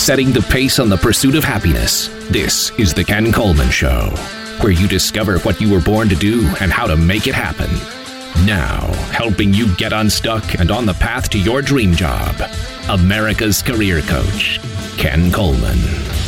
setting the pace on the pursuit of happiness. This is The Ken Coleman Show, where you discover what you were born to do and how to make it happen. Now, helping you get unstuck and on the path to your dream job, America's career coach, Ken Coleman.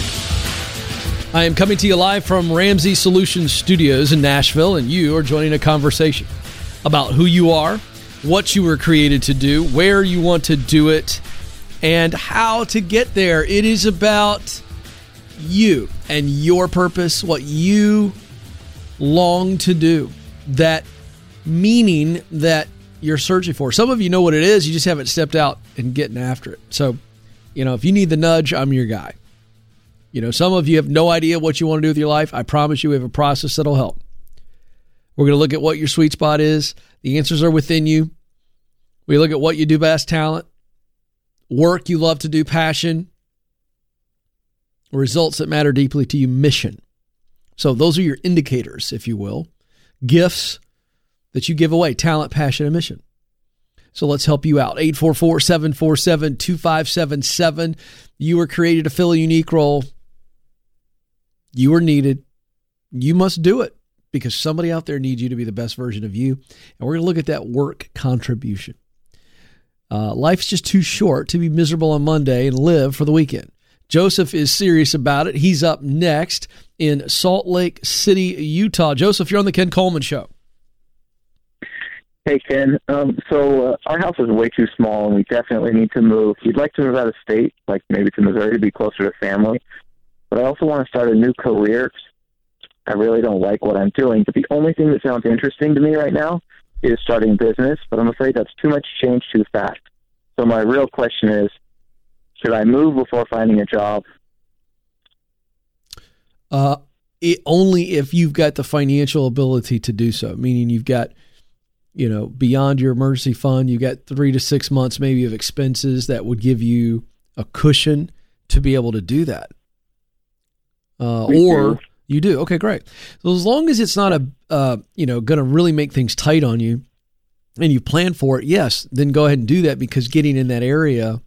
I am coming to you live from Ramsey Solutions Studios in Nashville, and you are joining a conversation about who you are, what you were created to do, where you want to do it, and how to get there. It is about you and your purpose, what you long to do, that meaning that you're searching for. Some of you know what it is, you just haven't stepped out and getting after it. So, if you need the nudge, I'm your guy. Some of you have no idea what you want to do with your life. I promise you we have a process that'll help. We're going to look at what your sweet spot is. The answers are within you. We look at what you do best, talent, work you love to do, passion, results that matter deeply to you, mission. So those are your indicators, if you will, gifts that you give away, talent, passion, and mission. So let's help you out. 844-747-2577. You were created to fill a unique role. You are needed. You must do it because somebody out there needs you to be the best version of you. And we're going to look at that work contribution. Life's just too short to be miserable on Monday and live for the weekend. Joseph is serious about it. He's up next in Salt Lake City, Utah. Joseph, you're on the Ken Coleman Show. Hey, Ken. So our house is way too small, and we definitely need to move. We'd like to move out of state, like maybe to Missouri to be closer to family. But I also want to start a new career. I really don't like what I'm doing. But the only thing that sounds interesting to me right now is starting a business, but I'm afraid that's too much change too fast. So my real question is, should I move before finding a job? Only if you've got the financial ability to do so, meaning you've got, beyond your emergency fund, you've got 3 to 6 months maybe of expenses that would give you a cushion to be able to do that. You do. Okay, great. So as long as it's not going to really make things tight on you and you plan for it, yes, then go ahead and do that because getting in that area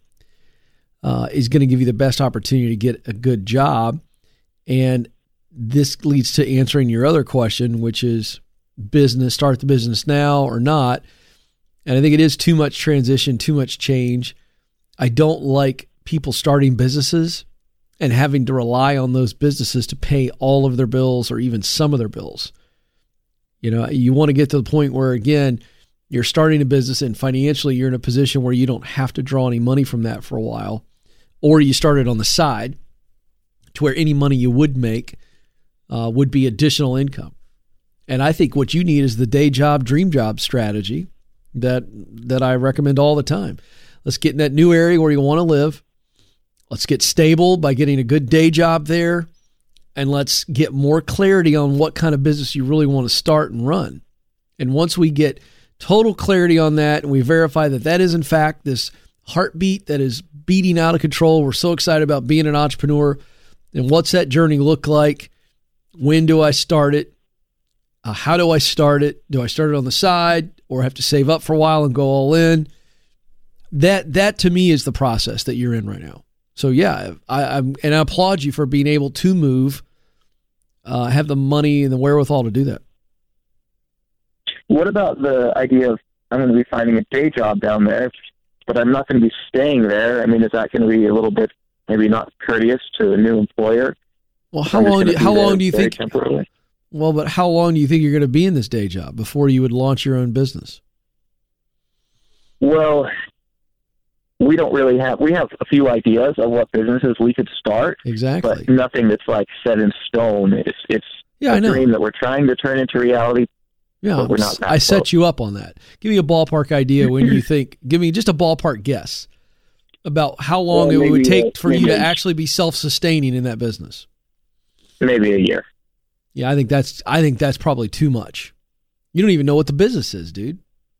is going to give you the best opportunity to get a good job. And this leads to answering your other question, which is business, start the business now or not. And I think it is too much transition, too much change. I don't like people starting businesses and having to rely on those businesses to pay all of their bills or even some of their bills. You want to get to the point where, again, you're starting a business and financially you're in a position where you don't have to draw any money from that for a while, or you start it on the side to where any money you would make would be additional income. And I think what you need is the day job, dream job strategy that I recommend all the time. Let's get in that new area where you want to live. Let's get stable by getting a good day job there, and let's get more clarity on what kind of business you really want to start and run. And once we get total clarity on that and we verify that that is in fact this heartbeat that is beating out of control, we're so excited about being an entrepreneur, and what's that journey look like? When do I start it? How do I start it? Do I start it on the side or have to save up for a while and go all in? That to me is the process that you're in right now. So yeah, I applaud you for being able to move, have the money and the wherewithal to do that. What about the idea of I'm going to be finding a day job down there, but I'm not going to be staying there? I mean, is that going to be a little bit maybe not courteous to a new employer? Well, how long do you think? Well, but how long do you think you're going to be in this day job before you would launch your own business? Well, we don't really we have a few ideas of what businesses we could start. Exactly. But nothing that's like set in stone. It's a dream that we're trying to turn into reality. Yeah, but we're not that I close. set you up on that. Give me a ballpark idea when you think, give me just a ballpark guess about how long it would take for you to actually be self-sustaining in that business. Maybe a year. Yeah, I think that's probably too much. You don't even know what the business is, dude.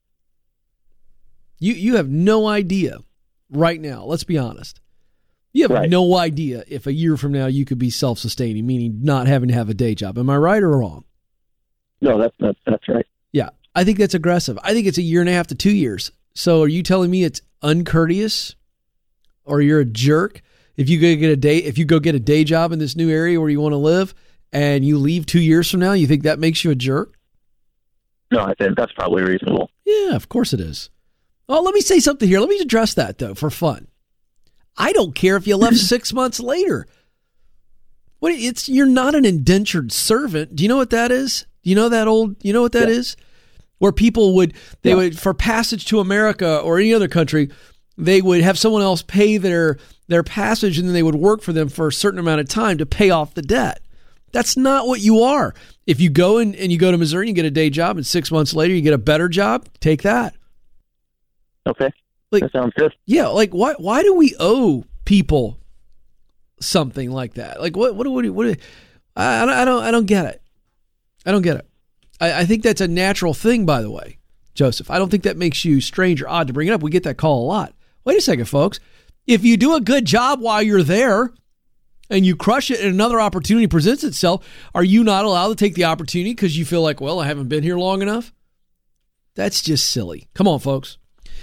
You have no idea right now. Let's be honest. You have no idea if a year from now you could be self-sustaining, meaning not having to have a day job. Am I right or wrong? No, that's right. Yeah, I think that's aggressive. I think it's a year and a half to 2 years. So are you telling me it's uncourteous or you're a jerk if you go get a day job in this new area where you want to live and you leave 2 years from now, you think that makes you a jerk? No, I think that's probably reasonable. Yeah, of course it is. Oh, let me say something here. Let me address that, though, for fun. I don't care if you left 6 months later. You're not an indentured servant. Do you know what that is? You know what that is? Where people would for passage to America or any other country, they would have someone else pay their passage, and then they would work for them for a certain amount of time to pay off the debt. That's not what you are. If you go and you go to Missouri and you get a day job, and 6 months later you get a better job, take that. Okay. That sounds good. Yeah, like why do we owe people something like that? Like what I don't get it. I don't get it. I think that's a natural thing, by the way, Joseph. I don't think that makes you strange or odd to bring it up. We get that call a lot. Wait a second, folks. If you do a good job while you're there and you crush it and another opportunity presents itself, are you not allowed to take the opportunity because you feel like, well, I haven't been here long enough? That's just silly. Come on, folks.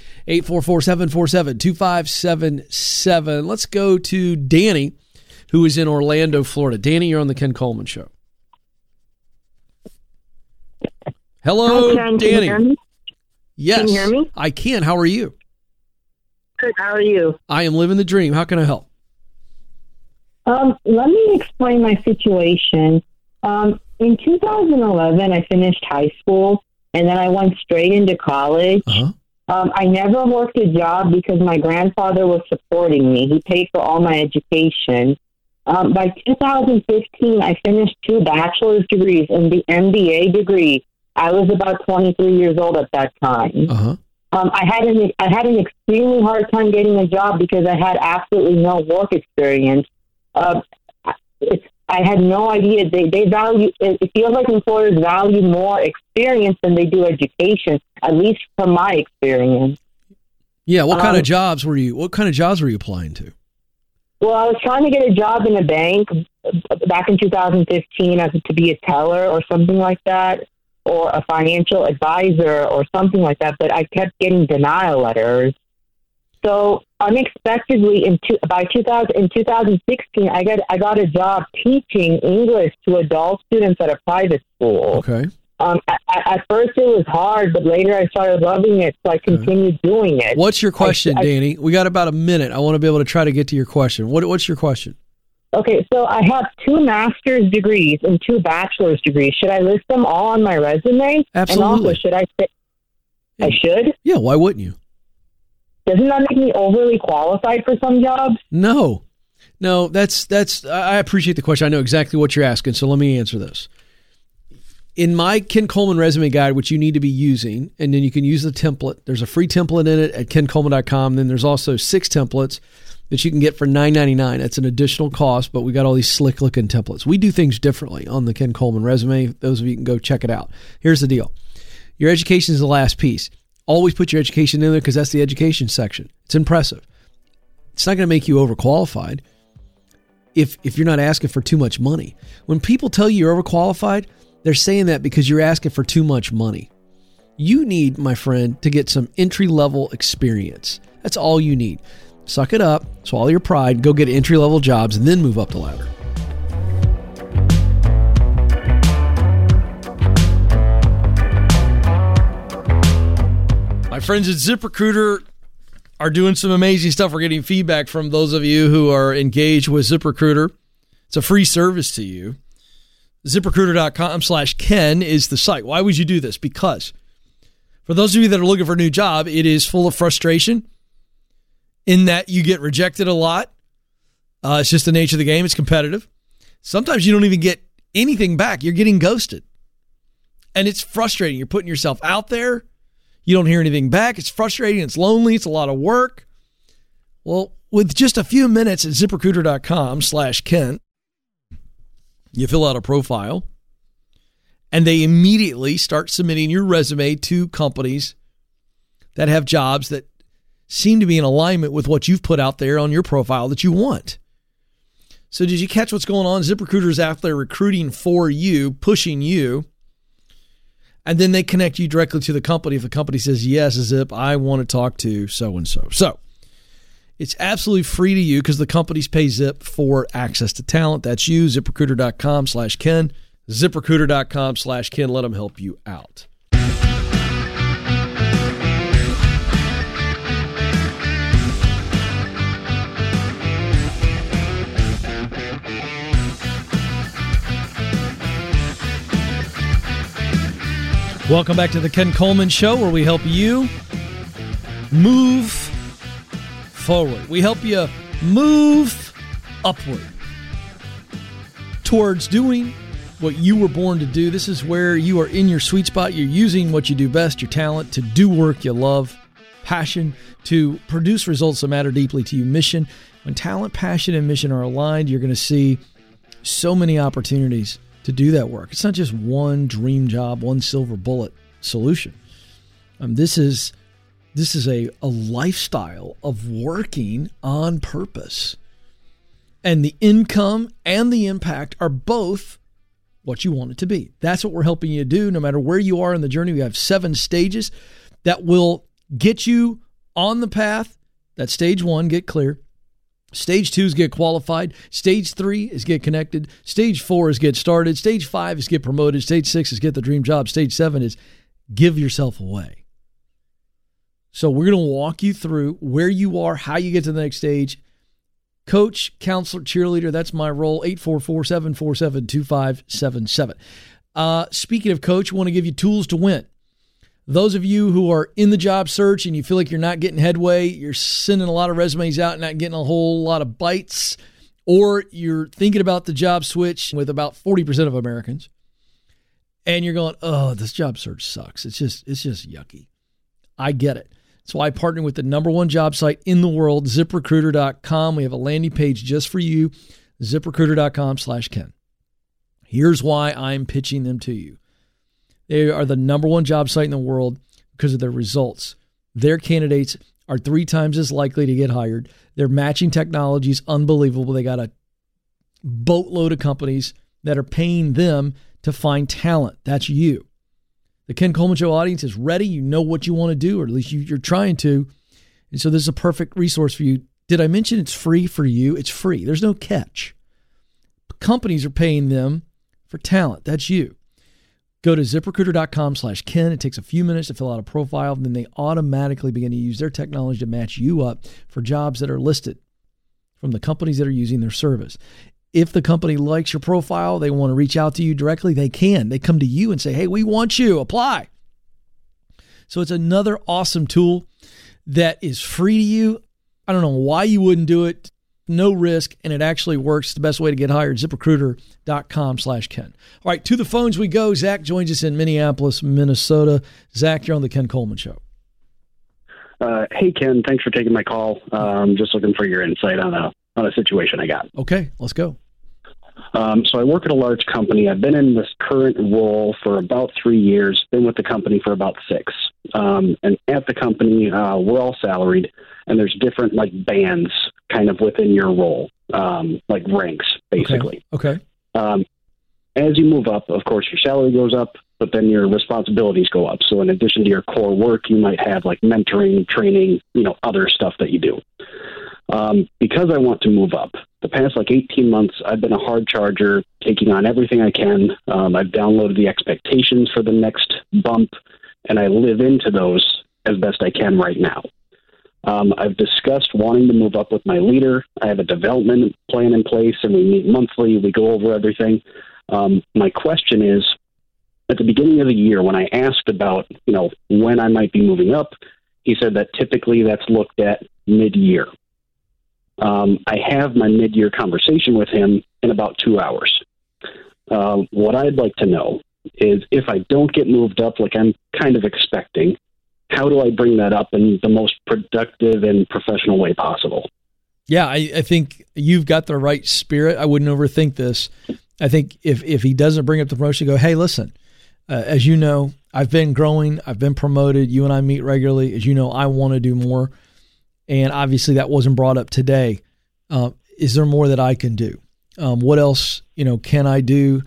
844-747-2577. Let's go to Danny, who is in Orlando, Florida. Danny, you're on the Ken Coleman Show. Hello, Hi, Ken. Danny. Can you hear me? Yes. Can you hear me? I can. How are you? Good. How are you? I am living the dream. How can I help? Let me explain my situation. In 2011, I finished high school, and then I went straight into college. Uh-huh. I never worked a job because my grandfather was supporting me. He paid for all my education. By 2015, I finished 2 bachelor's degrees and the MBA degree. I was about 23 years old at that time. Uh-huh. I had an extremely hard time getting a job because I had absolutely no work experience. I had no idea. They value. It feels like employers value more experience than they do education, at least from my experience. Yeah. What kind of jobs were you applying to? Well, I was trying to get a job in a bank back in 2015 to be a teller or something like that, or a financial advisor or something like that, but I kept getting denial letters. So unexpectedly, in 2016, I got a job teaching English to adult students at a private school. Okay. At first it was hard, but later I started loving it, so I continued doing it. What's your question, Danny? We got about a minute. I want to be able to try to get to your question. What's your question? Okay, so I have 2 master's degrees and 2 bachelor's degrees. Should I list them all on my resume? Absolutely. And also, should I say I should? Yeah, why wouldn't you? Doesn't that make me overly qualified for some jobs? No, that's. I appreciate the question. I know exactly what you're asking, so let me answer this. In my Ken Coleman resume guide, which you need to be using, and then you can use the template. There's a free template in it at kencoleman.com. Then there's also 6 templates that you can get for $9.99. That's an additional cost, but we got all these slick looking templates. We do things differently on the Ken Coleman resume. Those of you can go check it out. Here's the deal. Your education is the last piece. Always put your education in there because that's the education section. It's impressive. It's not going to make you overqualified if you're not asking for too much money. When people tell you you're overqualified, they're saying that because you're asking for too much money. You need, my friend, to get some entry-level experience. That's all you need. Suck it up, swallow your pride, go get entry-level jobs, and then move up the ladder. My friends at ZipRecruiter are doing some amazing stuff. We're getting feedback from those of you who are engaged with ZipRecruiter. It's a free service to you. ZipRecruiter.com/Ken is the site. Why would you do this? Because for those of you that are looking for a new job, it is full of frustration in that you get rejected a lot. It's just the nature of the game. It's competitive. Sometimes you don't even get anything back. You're getting ghosted. And it's frustrating. You're putting yourself out there. You don't hear anything back. It's frustrating. It's lonely. It's a lot of work. Well, with just a few minutes at ZipRecruiter.com/Ken, you fill out a profile, and they immediately start submitting your resume to companies that have jobs that seem to be in alignment with what you've put out there on your profile that you want. So did you catch what's going on? ZipRecruiter is out there recruiting for you, pushing you, and then they connect you directly to the company. If the company says, yes, Zip, I want to talk to so-and-so. So It's absolutely free to you because the companies pay Zip for access to talent. That's you, ZipRecruiter.com/Ken. ZipRecruiter.com/Ken. Let them help you out. Welcome back to the Ken Coleman Show, where we help you move forward. We help you move upward towards doing what you were born to do. This is where you are in your sweet spot. You're using what you do best, your talent, to do work you love, passion, to produce results that matter deeply to you, mission. When talent, passion, and mission are aligned, you're going to see so many opportunities to do that work. It's not just one dream job, one silver bullet solution. This is a lifestyle of working on purpose. And the income and the impact are both what you want it to be. That's what we're helping you do. No matter where you are in the journey, we have 7 stages that will get you on the path. That's stage 1, get clear. Stage 2 is get qualified. Stage 3 is get connected. Stage 4 is get started. Stage 5 is get promoted. Stage 6 is get the dream job. Stage 7 is give yourself away. So we're going to walk you through where you are, how you get to the next stage. Coach, counselor, cheerleader, that's my role, 844-747-2577. Speaking of coach, I want to give you tools to win. Those of you who are in the job search and you feel like you're not getting headway, you're sending a lot of resumes out and not getting a whole lot of bites, or you're thinking about the job switch with about 40% of Americans, and you're going, oh, this job search sucks. It's just yucky. I get it. That's why I partner with the #1 job site in the world, ZipRecruiter.com. We have a landing page just for you, ZipRecruiter.com/Ken. Here's why I'm pitching them to you. They are the #1 job site in the world because of their results. Their candidates are 3 times as likely to get hired. Their matching technology is unbelievable. They got a boatload of companies that are paying them to find talent. That's you. The Ken Coleman Show audience is ready. You know what you want to do, or at least you're trying to. And so this is a perfect resource for you. Did I mention it's free for you? It's free. There's no catch. Companies are paying them for talent. That's you. Go to ZipRecruiter.com/Ken. It takes a few minutes to fill out a profile, and then they automatically begin to use their technology to match you up for jobs that are listed from the companies that are using their service. If the company likes your profile, they want to reach out to you directly, they can. They come to you and say, hey, we want you. Apply. So it's another awesome tool that is free to you. I don't know why you wouldn't do it. No risk, and it actually works. It's the best way to get hired. ZipRecruiter.com/Ken. All right, to the phones we go. Zach joins us in Minneapolis, Minnesota. Zach, you're on the Ken Coleman Show. Hey, Ken. Thanks for taking my call. Just looking for your insight on a situation I got. Okay, let's go. So I work at a large company. I've been in this current role for about 3 years, been with the company for about 6. And at the company, we're all salaried, and there's different bands kind of within your role, like ranks, basically. Okay. As you move up, of course, your salary goes up, but then your responsibilities go up. So in addition to your core work, you might have mentoring, training, other stuff that you do. Because I want to move up, the past 18 months, I've been a hard charger, taking on everything I can. I've downloaded the expectations for the next bump, and I live into those as best I can right now. I've discussed wanting to move up with my leader. I have a development plan in place, and we meet monthly. We go over everything. My question is, at the beginning of the year, when I asked about, when I might be moving up, he said that typically that's looked at mid-year. I have my mid-year conversation with him in about 2 hours. What I'd like to know is if I don't get moved up like I'm kind of expecting, how do I bring that up in the most productive and professional way possible? Yeah, I think you've got the right spirit. I wouldn't overthink this. I think if he doesn't bring up the promotion, go, hey, listen, as you know, I've been growing. I've been promoted. You and I meet regularly. As you know, I want to do more. And obviously that wasn't brought up today. Is there more that I can do? What else, can I do?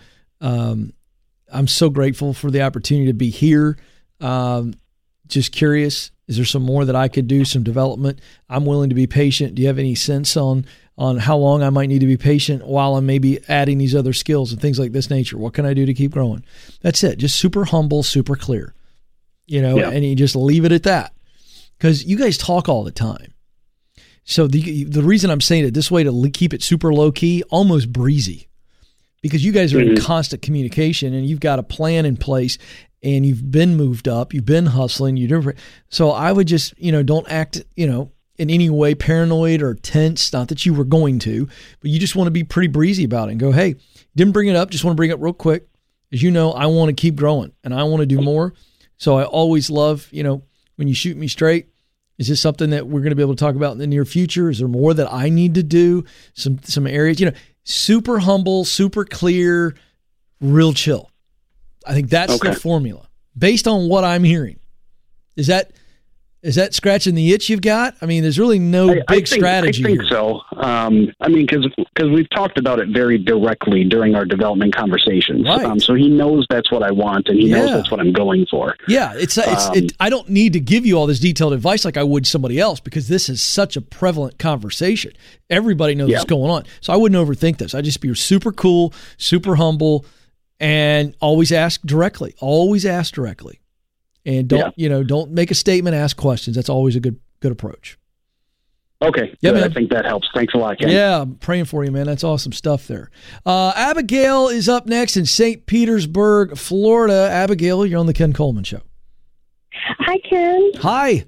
I'm so grateful for the opportunity to be here. Just curious, Is there some more that I could do, some development? I'm willing to be patient. Do you have any sense on how long I might need to be patient while I'm maybe adding these other skills and things like this nature? What can I do to keep growing? That's it. Just super humble, super clear, and you just leave it at that, because you guys talk all the time. So the reason I'm saying it this way, to keep it super low key, almost breezy, because you guys are in constant communication and you've got a plan in place and you've been moved up, you've been hustling, so I would just, don't act, in any way paranoid or tense. Not that you were going to, but you just want to be pretty breezy about it and go, hey, didn't bring it up, just want to bring it up real quick. As you know, I want to keep growing and I want to do more. So I always love, when you shoot me straight, is this something that we're going to be able to talk about in the near future? Is there more that I need to do? Some areas, super humble, super clear, real chill. I think that's the formula based on what I'm hearing. Is that scratching the itch you've got? I mean, there's really no big strategy. I think here. so. Because we've talked about it very directly during our development conversations. Right. So he knows that's what I want, and he knows that's what I'm going for. Yeah, I don't need to give you all this detailed advice like I would somebody else, because this is such a prevalent conversation. Everybody knows what's going on. So I wouldn't overthink this. I'd just be super cool, super humble, and always ask directly. Always ask directly. And don't make a statement, ask questions. That's always a good approach. Okay. Yeah, I think that helps. Thanks a lot, Ken. Yeah, I'm praying for you, man. That's awesome stuff there. Abigail is up next in St. Petersburg, Florida. Abigail, you're on the Ken Coleman Show. Hi, Ken. Hi.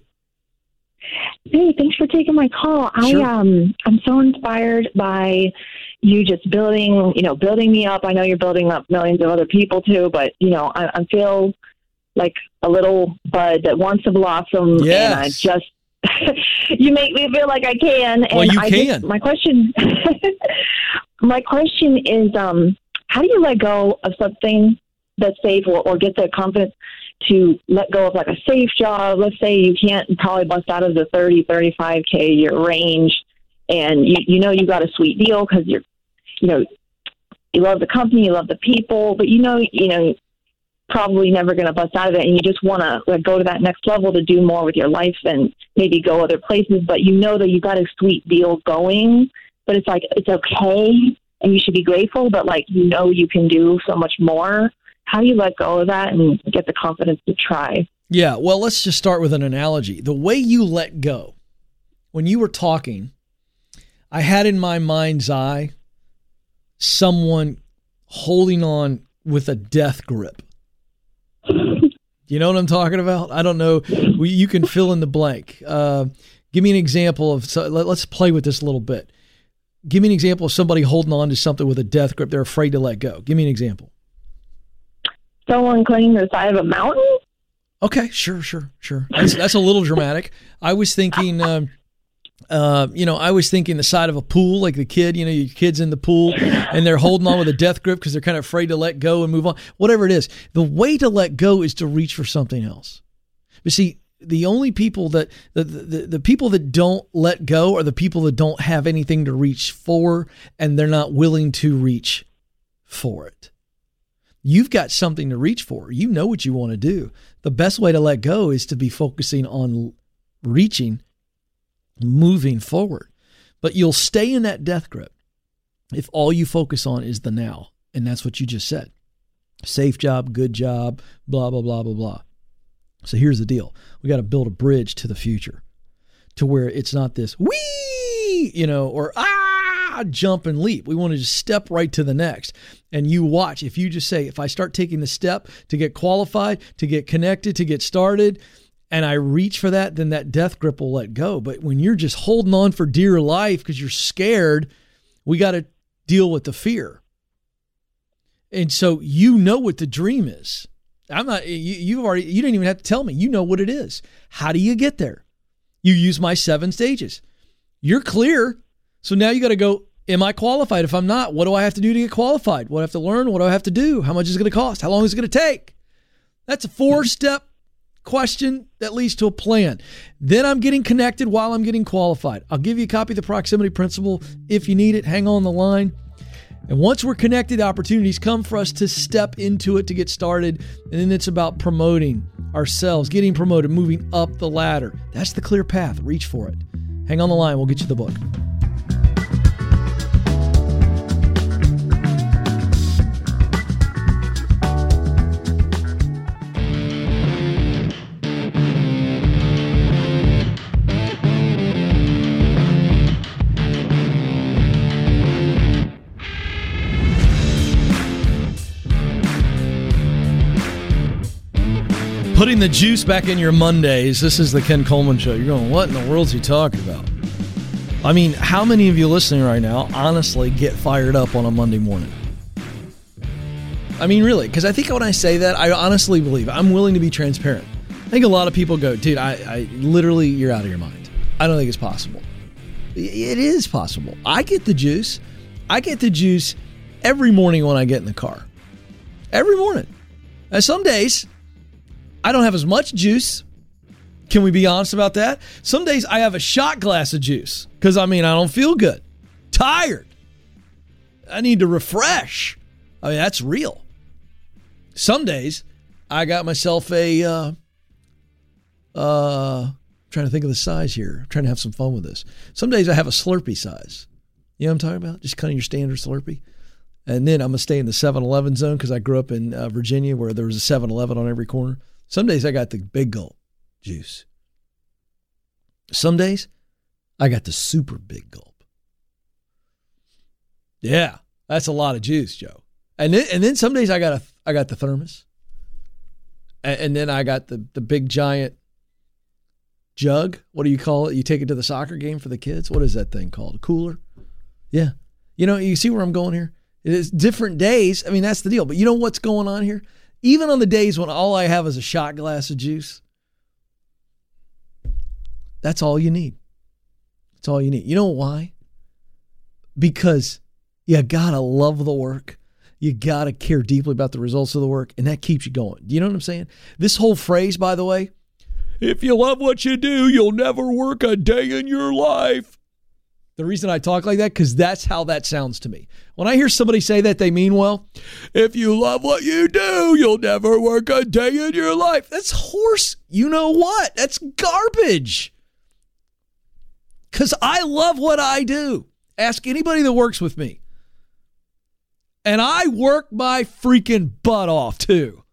Hey, thanks for taking my call. Sure. I'm so inspired by you just building me up. I know you're building up millions of other people too, but I feel like a little bud that wants to blossom. Yes. And I just, you make me feel like I can. And well, you can. My question is, how do you let go of something that's safe or get the confidence to let go of like a safe job? Let's say you can't probably bust out of the 30, 35K a year range, and you got a sweet deal because you love the company, you love the people, but probably never going to bust out of it, and you just want to go to that next level to do more with your life and maybe go other places, but that you got a sweet deal going, but it's like, it's okay and you should be grateful, but you can do so much more. How do you let go of that and get the confidence to try? Yeah, well, let's just start with an analogy. The way you let go, when you were talking, I had in my mind's eye someone holding on with a death grip. You know what I'm talking about? I don't know. You can fill in the blank. Give me an example of. Let's play with this a little bit. Give me an example of somebody holding on to something with a death grip. They're afraid to let go. Give me an example. Someone clinging to the side of a mountain? Okay, sure. That's a little dramatic. I was thinking, the side of a pool, like the kid, your kid's in the pool and they're holding on with a death grip because they're kind of afraid to let go and move on. Whatever it is, the way to let go is to reach for something else. But see, the only people that the people that don't let go are the people that don't have anything to reach for, and they're not willing to reach for it. You've got something to reach for. You know what you want to do. The best way to let go is to be focusing on reaching, moving forward. But you'll stay in that death grip if all you focus on is the now. And that's what you just said. Safe job, good job, blah, blah, blah, blah, blah. So here's the deal. We got to build a bridge to the future to where it's not this wee, or jump and leap. We want to just step right to the next. And you watch. If you just say, if I start taking the step to get qualified, to get connected, to get started, and I reach for that, then that death grip will let go. But when you're just holding on for dear life because you're scared, we got to deal with the fear. And so what the dream is. I'm not, you didn't even have to tell me. You know what it is. How do you get there? You use my 7 stages. You're clear. So now you got to go, am I qualified? If I'm not, what do I have to do to get qualified? What do I have to learn? What do I have to do? How much is it going to cost? How long is it going to take? That's a 4-step question that leads to a plan. Then I'm getting connected while I'm getting qualified. I'll give you a copy of the proximity principle if you need it. Hang on the line. And once we're connected, opportunities come for us to step into it, to get started. And then it's about promoting ourselves, getting promoted, moving up the ladder. That's the clear path. Reach for it. Hang on the line. We'll get you the book. Putting the juice back in your Mondays. This is the Ken Coleman Show. You're going, what in the world is he talking about? I mean, how many of you listening right now honestly get fired up on a Monday morning? I mean, really, because I think when I say that, I honestly believe, I'm willing to be transparent. I think a lot of people go, dude, I literally, you're out of your mind. I don't think it's possible. It is possible. I get the juice. I get the juice every morning when I get in the car. Every morning. And some days, I don't have as much juice. Can we be honest about that? Some days I have a shot glass of juice because, I don't feel good. Tired. I need to refresh. That's real. Some days I got myself a, trying to think of the size here. I'm trying to have some fun with this. Some days I have a Slurpee size. You know what I'm talking about? Just kind of your standard Slurpee. And then I'm going to stay in the 7-Eleven zone because I grew up in Virginia where there was a 7-Eleven on every corner. Some days I got the big gulp juice. Some days I got the super big gulp. Yeah, that's a lot of juice, Joe. And then some days I got the thermos. And then I got the big giant jug. What do you call it? You take it to the soccer game for the kids. What is that thing called? A cooler? Yeah. You see where I'm going here? It is different days. That's the deal. But you know what's going on here? Even on the days when all I have is a shot glass of juice, that's all you need. That's all you need. You know why? Because you got to love the work. You got to care deeply about the results of the work, and that keeps you going. Do you know what I'm saying? This whole phrase, by the way, if you love what you do, you'll never work a day in your life. The reason I talk like that, because that's how that sounds to me. When I hear somebody say that, they mean well. If you love what you do, you'll never work a day in your life. That's horse. You know what? That's garbage. Because I love what I do. Ask anybody that works with me. And I work my freaking butt off too.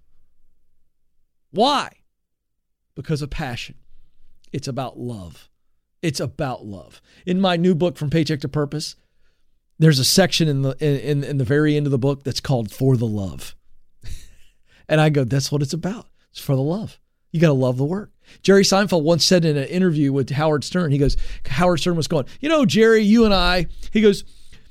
Why? Because of passion. It's about love. It's about love. In my new book, From Paycheck to Purpose, there's a section in the very end of the book that's called For the Love. And I go, that's what it's about. It's for the love. You got to love the work. Jerry Seinfeld once said in an interview with Howard Stern, he goes, Howard Stern was going, Jerry, you and I, he goes,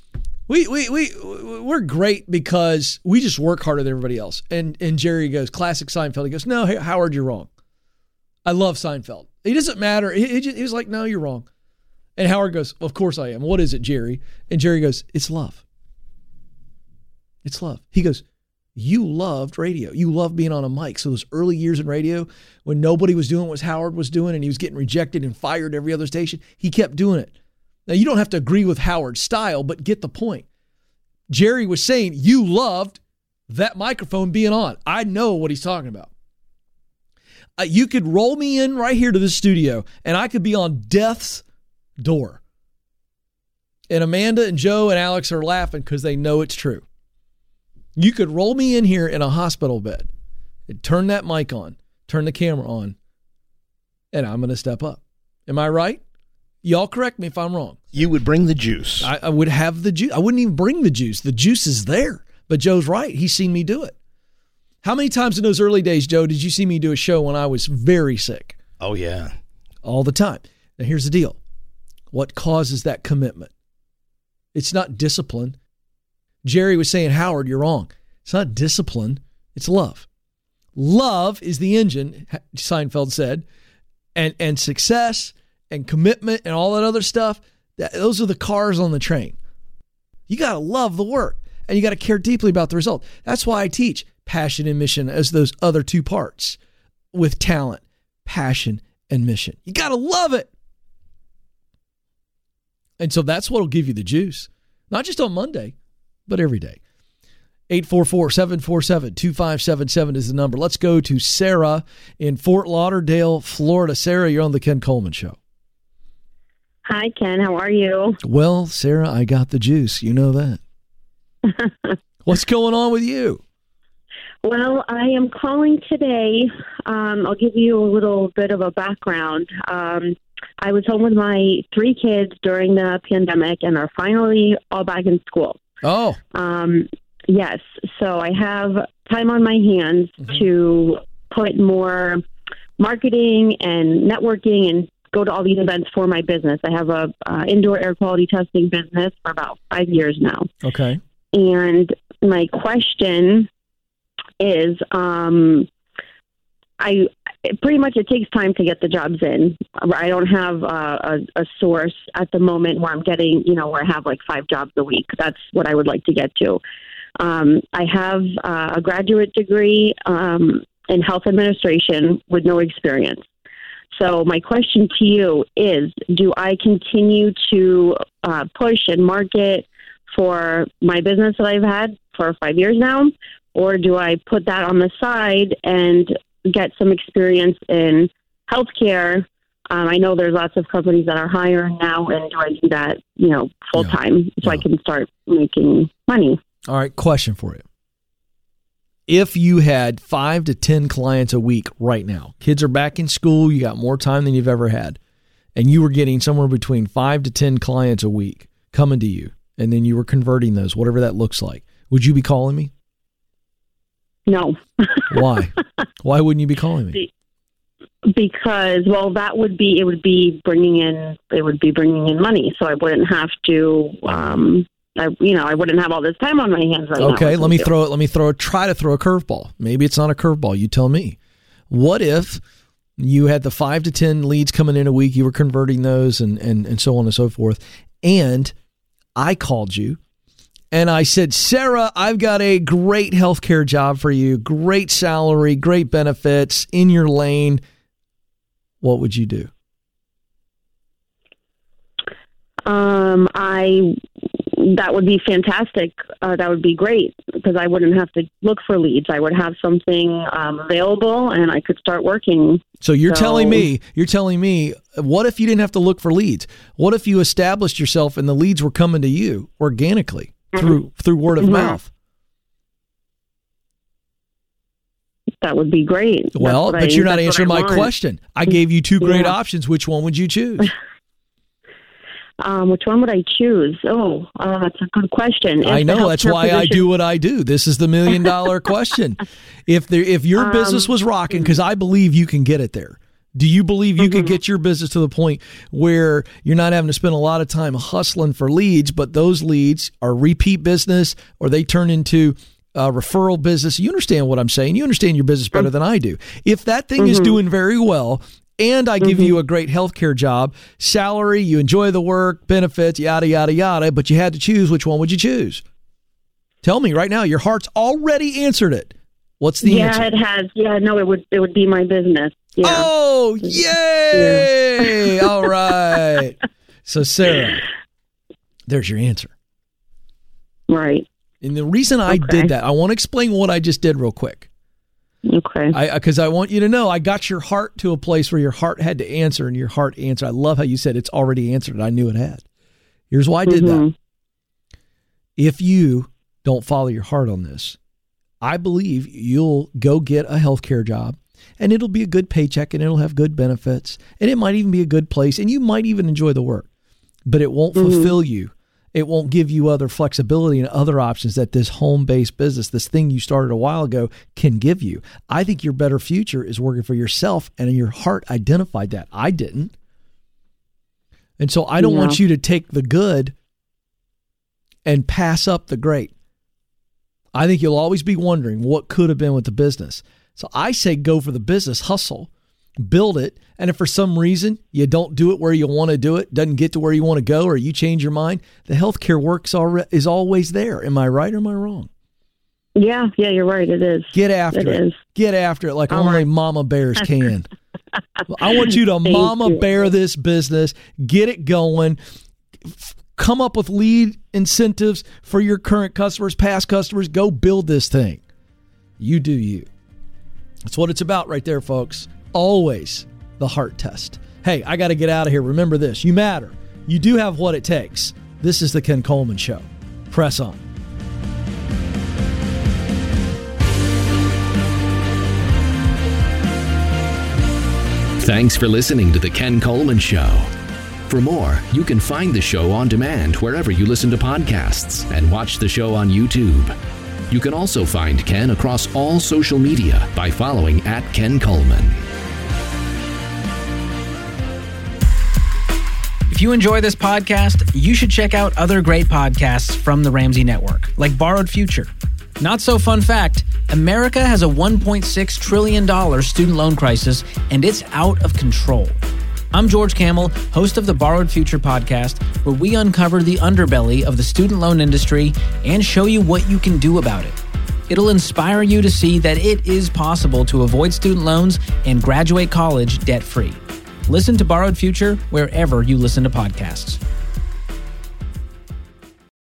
we're great because we just work harder than everybody else. And Jerry goes, classic Seinfeld. He goes, no, Howard, you're wrong. I love Seinfeld. It doesn't matter. He was like, no, you're wrong. And Howard goes, well, of course I am. What is it, Jerry? And Jerry goes, it's love. It's love. He goes, you loved radio. You loved being on a mic. So those early years in radio when nobody was doing what Howard was doing and he was getting rejected and fired every other station, he kept doing it. Now, you don't have to agree with Howard's style, but get the point. Jerry was saying you loved that microphone being on. I know what he's talking about. You could roll me in right here to the studio and I could be on death's door. And Amanda and Joe and Alex are laughing because they know it's true. You could roll me in here in a hospital bed and turn that mic on, turn the camera on, and I'm going to step up. Am I right? Y'all correct me if I'm wrong. You would bring the juice. I would have the juice. I wouldn't even bring the juice. The juice is there. But Joe's right. He's seen me do it. How many times in those early days, Joe, did you see me do a show when I was very sick? Oh, yeah. All the time. Now, here's the deal. What causes that commitment? It's not discipline. Jerry was saying, Howard, you're wrong. It's not discipline. It's love. Love is the engine, Seinfeld said, and success and commitment and all that other stuff, those are the cars on the train. You got to love the work and you got to care deeply about the result. That's why I teach passion and mission as those other two parts with talent, passion, and mission. You got to love it. And so that's what will give you the juice. Not just on Monday, but every day. 844-747-2577 is the number. Let's go to Sarah in Fort Lauderdale, Florida. Sarah, you're on the Ken Coleman Show. Hi, Ken. How are you? Well, Sarah, I got the juice. You know that. What's going on with you? Well, I am calling today. I'll give you a little bit of a background. I was home with my 3 kids during the pandemic and are finally all back in school. Oh. Yes. So I have time on my hands to put more marketing and networking and go to all these events for my business. I have a indoor air quality testing business for about 5 years now. Okay. And my question is, it takes time to get the jobs in. I don't have a source at the moment where I'm getting, where I have like 5 jobs a week. That's what I would like to get to. I have a graduate degree in health administration with no experience. So my question to you is, do I continue to push and market for my business that I've had for 5 years now, or do I put that on the side and get some experience in healthcare? I know there's lots of companies that are hiring now, and do I do that, full time so I can start making money? All right, question for you. If you had 5 to 10 clients a week right now, kids are back in school, you got more time than you've ever had, and you were getting somewhere between 5 to 10 clients a week coming to you, and then you were converting those, whatever that looks like, would you be calling me? No. Why? Why wouldn't you be calling me? Because, it would be bringing in money, so I wouldn't have to, I wouldn't have all this time on my hands right now. Okay, try to throw a curveball. Maybe it's not a curveball. You tell me. What if you had the 5 to 10 leads coming in a week, you were converting those and so on and so forth, and I called you and I said, Sarah, I've got a great healthcare job for you, great salary, great benefits, in your lane. What would you do? That would be fantastic. That would be great because I wouldn't have to look for leads. I would have something available and I could start working. So you're telling me, what if you didn't have to look for leads? What if you established yourself and the leads were coming to you organically through word of mouth? That would be great. Well, but you're not answering my question. I gave you 2 great options. Which one would you choose? Which one would I choose? That's a good question. I know. That's why I do what I do. This is the $1 million question. If your business was rocking, because I believe you can get it there. Do you believe you could get your business to the point where you're not having to spend a lot of time hustling for leads, but those leads are repeat business or they turn into referral business? You understand what I'm saying. You understand your business better than I do. If that thing is doing very well, and I give you a great healthcare job, salary, you enjoy the work, benefits, yada, yada, yada, but you had to choose, which one would you choose? Tell me right now. Your heart's already answered it. What's the answer? Yeah, it has. Yeah, no, it would be my business. Yeah. Oh, yay! Yeah. All right. So, Sarah, there's your answer. Right. And the reason I did that, I want to explain what I just did real quick. Okay. Because I want you to know I got your heart to a place where your heart had to answer, and your heart answered. I love how you said it's already answered. I knew it had. Here's why I did that. If you don't follow your heart on this, I believe you'll go get a healthcare job, and it'll be a good paycheck, and it'll have good benefits, and it might even be a good place, and you might even enjoy the work, but it won't fulfill you. It won't give you other flexibility and other options that this home-based business, this thing you started a while ago, can give you. I think your better future is working for yourself, and your heart identified that. I didn't. And so I don't want you to take the good and pass up the great. I think you'll always be wondering what could have been with the business. So I say go for the business, hustle, build it, and if for some reason you don't do it where you want to do it, doesn't get to where you want to go, or you change your mind, the healthcare work is always there. Am I right or am I wrong? Yeah, you're right. It is. Get after it. Get after it like only mama bears can. I want you to mama bear this business, get it going, come up with lead incentives for your current customers, past customers. Go build this thing. You do you. That's what it's about right there, folks. Always the heart test. Hey, I got to get out of here. Remember this. You matter. You do have what it takes. This is the Ken Coleman Show. Press on. Thanks for listening to The Ken Coleman Show. For more, you can find the show on demand wherever you listen to podcasts and watch the show on YouTube. You can also find Ken across all social media by following @Ken Coleman. If you enjoy this podcast, you should check out other great podcasts from the Ramsey Network, like Borrowed Future. Not so fun fact, America has a $1.6 trillion student loan crisis, and it's out of control. I'm George Kamel, host of the Borrowed Future podcast, where we uncover the underbelly of the student loan industry and show you what you can do about it. It'll inspire you to see that it is possible to avoid student loans and graduate college debt-free. Listen to Borrowed Future wherever you listen to podcasts.